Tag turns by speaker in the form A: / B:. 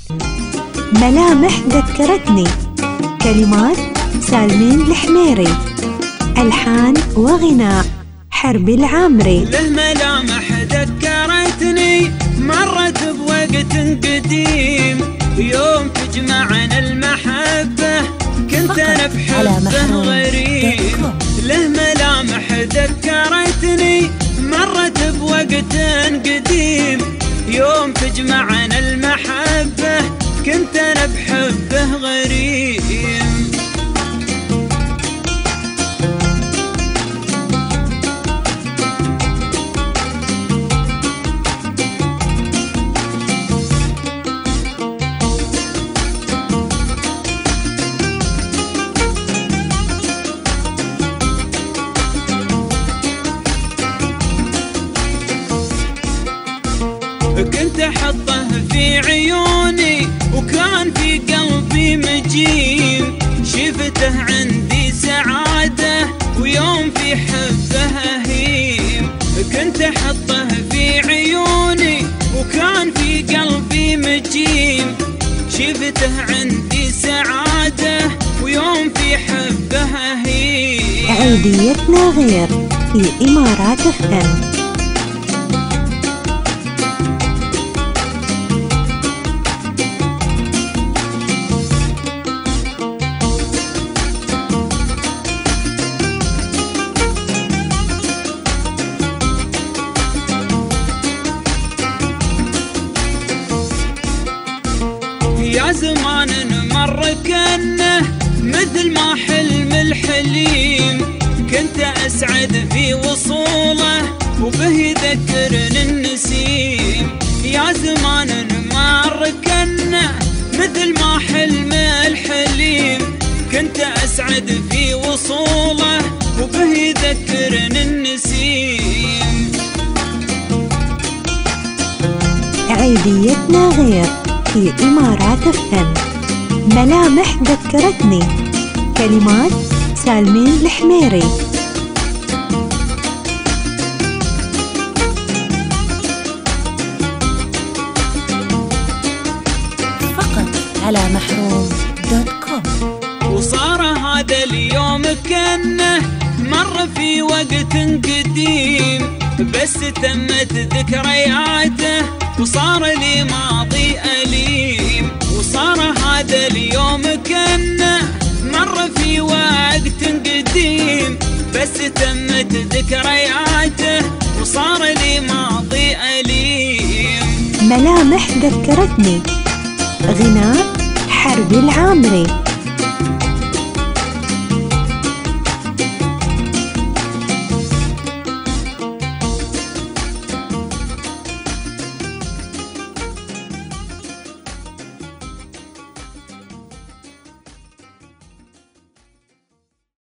A: ملامح ذكرتني. كلمات سالمين الحميري. ألحان وغناء حربي العامري.
B: له ملامح ذكرتني مرت بوقت قديم، يوم تجمعنا المحبة كنت أنا بحبه غريب. له ملامح ذكرتني مرت بوقت قديم، يوم تجمعنا المحبة كنت أنا بحبه غريب. كنت أحطه في عيوني وكان في قلبي مجيم، شفته عندي سعادة ويوم في حبه أهيم. كنت أحطه في عيوني وكان في قلبي مجيم، شفته عندي سعادة ويوم في حبه أهيم.
A: عيديتنا غير في إمارات FM.
B: يا زمان مر كنه مثل ما حلم الحليم، كنت أسعد في وصوله وبه يذكرني النسيم. يا زمان مر كنه مثل ما حلم الحليم، كنت أسعد في وصوله وبه يذكرني النسيم.
A: عيديتنا غير في إمارات FM. ملامح ذكرتني. كلمات سالمين الحميري.
C: فقط على محروم.com.
B: وصار هذا اليوم كأنه مر في وقت قديم، بس تمت ذكرياته وصار لي ماضي أليم. وصار هذا اليوم كأنه مر في وقت قديم، بس تمت ذكرياته وصار لي ماضي أليم.
A: ملامح ذكرتني. غناء حربي العامري.